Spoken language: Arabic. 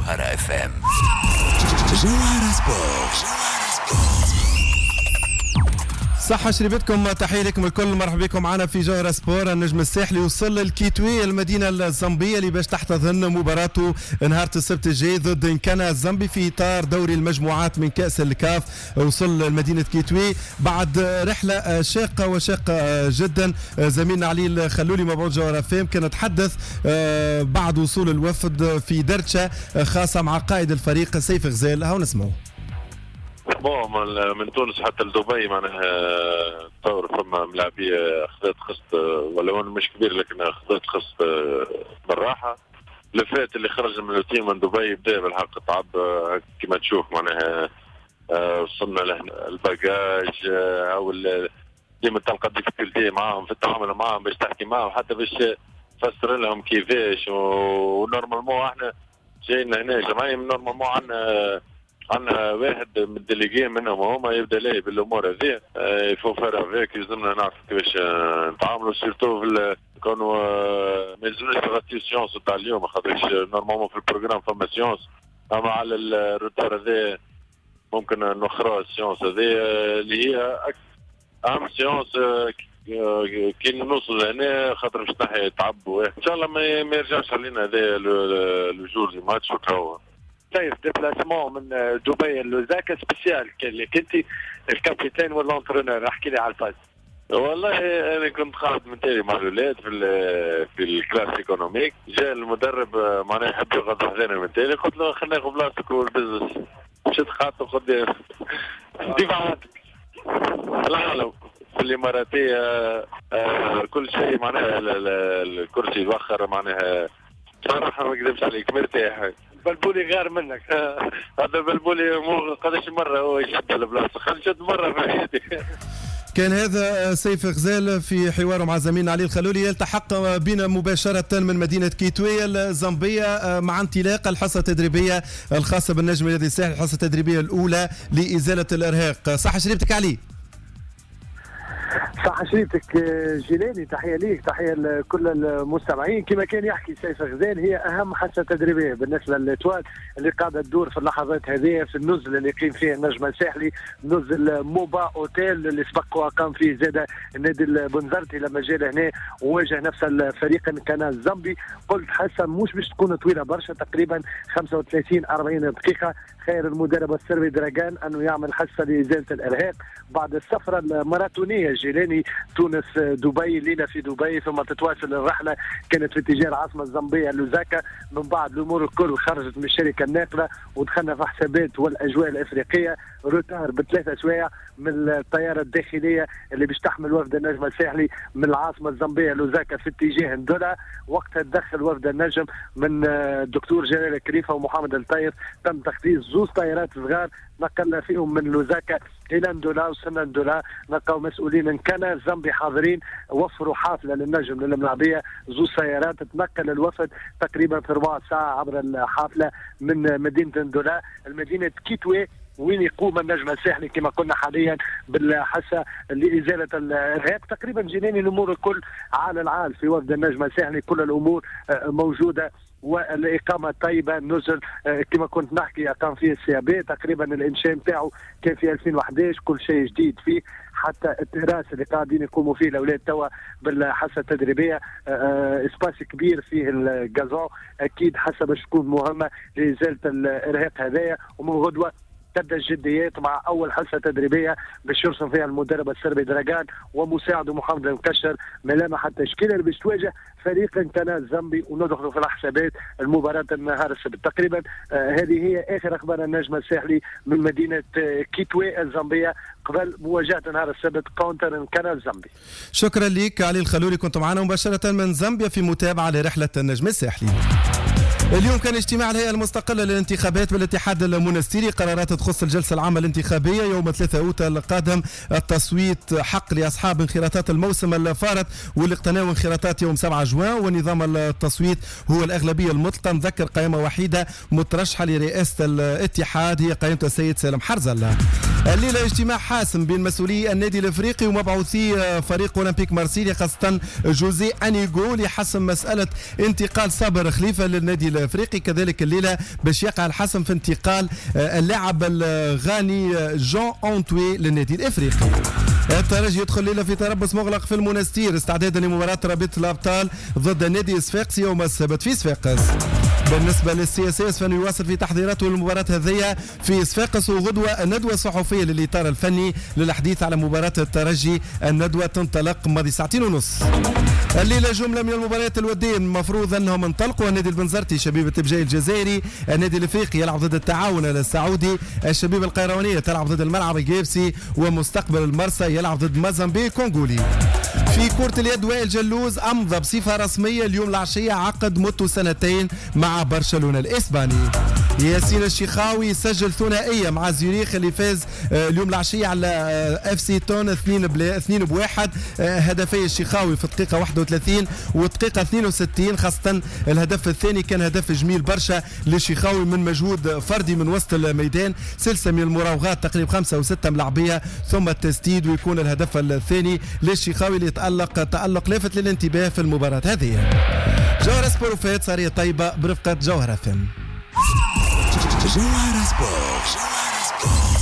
جوهرة اف ام. جوهرة سبورت. صحة شريبتكم، تحية لكم الكل، مرحبا بكم معنا في جوهرة سبور. النجم الساحلي وصل للكيتوي المدينة الزامبية اللي باش تحتضن مباراته نهار السبت الجاي ضد انكانا الزامبي في إطار دوري المجموعات من كأس الكاف. وصل لمدينة كيتوي بعد رحلة شاقة وشاقة جدا. زميلنا علي الخلولي مبعوث جوهرة فيم كان نتحدث بعد وصول الوفد في درشة خاصة مع قائد الفريق سيف غزال. هاو نسمعوا. من تونس حتى لدبي معناها تصور فما ملاعبيه اخذت خصت ولو انه مش كبير لكن اخذت خصت بالراحه. لفات اللي خرج من التيم من دبي بدا بالحق تعب كما تشوف معناها وصلنا له الباجاج او ديما تلقى ديفيكولتي معاهم في التعامل معاهم باش تحكي معاهم حتى باش تفسر لهم كيفاش. ونورمالمون احنا جايين هنا جماعه نورمالمون عندنا واحد من الديليغي منهم هما يبدا لي بالامور هذه يفو فير افيك. يلزمنا نعرف كيفاش نتعاملوا سيرتو في كونوا ما يلزمناش نغطيو سيونس تاع اليوم خاطرش نورمالمون في البروغرام فما سيونس. اما على الروتور هذا ممكن نخرج السيونس هذه اللي هي اهم سيونس كي نوصل لهنا خاطر باش نحي تعب ان شاء الله ما يرجعش علينا هذا لو جور دي ماتش وكاو. طيب ديبلاسمون من دبي لوزاكا سبيسيال كان لك انت الكابتن ولا الانترونور، احكي لي على الفاز. والله انا كنت قاعد من تالي مع الاولاد في الكلاس ايكونوميك. جاء المدرب معناها يحب يغض حذانا من تالي، قلت له خلينا ناخذ بلاصتك والبزنس. مشيت قعدت قدام دفعاتك العالم في الاماراتيه كل شيء معناها الكرسي يوخر معناها صراحه ما نكذبش عليك مرتاح. بلبولي غير منك هذا بلبولي مو قداش مره هو يشد البلاصه، خلينا نشد مره في حياتي. كان هذا سيف غزال في حواره مع زميلنا علي الخلولي. يلتحق بنا مباشرة من مدينة كيتوي الزامبية مع انطلاق الحصة التدريبية الخاصة بالنجم الرياضي الساحلي، الحصة التدريبية الأولى لإزالة الإرهاق. صح شريبتك علي؟ صح شريتك جيلاني، تحيه ليك تحيه لكل المستمعين. كما كان يحكي سيف غزال هي اهم حصه تدريبيه بالنسبه للاتوال اللي قاعده تدور في اللحظات هذه في النزل اللي يقيم فيه النجم الساحلي، نزل موبا اوتيل اللي سبق وقام فيه زاد النادي البنزرتي لما جاء لهنا وواجه نفس الفريق كان الزامبي. قلت حصه مش باش تكون طويله برشا، تقريبا 35 40 دقيقه. خير المدرب السربي دراجان انه يعمل حصه لازاله الارهاق بعد السفره الماراثونيه جيلاني تونس دبي. ليله في دبي ثم تتواصل الرحله كانت في اتجاه العاصمه الزامبيه لوزاكا. من بعد الامور الكل خرجت من الشركه الناقله ودخلنا في حسابات والاجواء الافريقيه. روتار بثلاثة سوايع من الطياره الداخليه اللي باش تحمل وفد النجم الساحلي من العاصمه الزامبيه لوزاكا في اتجاه ندولا. وقتها تدخل وفد النجم من الدكتور جلال كريفه ومحمد الطيف. تم تخصيص زوز طائرات صغار نقلنا فيهم من لوزاكا الى ندولا. وصلنا ندولا نلقاو مسؤولين ان كان الزامبي حاضرين وفروا حافله للنجم للملاعبيه. زوز سيارات تنقل الوفد تقريبا في 4 ساعة عبر الحافله من مدينه ندولا لمدينه كيتوي وين يقوم النجم الساحلي كما قلنا حاليا بالحصه لازاله الارهاق. تقريبا جناني الامور الكل على العال في وفد النجم الساحلي، كل الامور موجوده والاقامه طيبه. نزل كما كنت نحكي اقام فيه السيابي تقريبا الانشاء نتاعو كان في 2011 كل شيء جديد فيه، حتى التراس اللي قاعدين يقوموا فيه الاولاد توا بالحصه التدريبيه اسباس كبير فيه الجازون. اكيد حصه باش تكون مهمه لازاله الارهاق هذايا. ومن غدوه تبدا الجديات مع اول حصه تدريبيه باش يرسم فيها المدرب السربي دراجان ومساعده محمد المكشر ملامح التشكيله اللي باش تواجه فريق كان الزامبي وندخلوا في الحسابات المباراه النهار السبت. تقريبا هذه هي اخر اخبار النجم الساحلي من مدينه كيتوي الزامبيه قبل مواجهه نهار السبت كونتر كان الزامبي. شكرا لك علي الخلولي، كنت معنا مباشره من زامبيا في متابعه لرحله النجم الساحلي. اليوم كان اجتماع الهيئة المستقلة للانتخابات بالاتحاد المونستيري، قرارات تخص الجلسة العامة الانتخابية يوم 3 أوت القادم. التصويت حق لأصحاب انخراطات الموسم الفارط واللي اقتناوا انخراطات يوم 7 جوان، ونظام التصويت هو الأغلبية المطلقة. نذكر قائمة وحيدة مترشحة لرئاسة الاتحاد هي قائمة السيد سالم حرزل. الليلة اجتماع حاسم بين مسؤولي النادي الافريقي ومبعوثي فريق اولمبيك مارسيليا خاصة جوزي انيغو لحسم مسألة انتقال صابر خليفة للنادي الافريقي. كذلك الليله باش يقع الحسم في انتقال اللاعب الغاني جون أونتوي للنادي الافريقي. الترجي يدخل الليله في تربص مغلق في المنستير استعدادا لمباراه رابطه الابطال ضد نادي صفاقس يوم السبت في صفاقس. بالنسبه للسي اس اس فانه يواصل في تحضيراته للمباراه هذه في صفاقس، وغدوه الندوه الصحفيه للاطار الفني للحديث على مباراه الترجي. الندوه تنطلق ماضي 2:30. الليله جمله من المباريات الوديه المفروض انهم انطلقوا. النادي البنزرتي شبيبه بجاي الجزائري، النادي الافريقي يلعب ضد التعاون السعودي، الشبيبه القيروانيه تلعب ضد الملعب الجيبسي، ومستقبل المرسى يلعب ضد موزمبيق كونغولي. في كرة اليد وائل جلوز أمضى بصفة رسمية اليوم العشية عقد مدته 2 مع برشلونة الإسباني. ياسين الشيخاوي سجل ثنائية مع زيوريخ اللي فاز اليوم العشية على اف سي تون 2-1. هدفي الشيخاوي في الدقيقة 31 والدقيقة 62، خاصة الهدف الثاني كان هدف جميل برشا للشيخاوي من مجهود فردي من وسط الميدان، سلسلة من المراوغات تقريبا 5 و6 ملعبية ثم التسديد، ويكون الهدف الثاني للشيخاوي اللي تألق لافت للانتباه في المباراة هذه. جوهرة سبور صارية طيبة برفقة جوهرة فم. جوهرة سبور.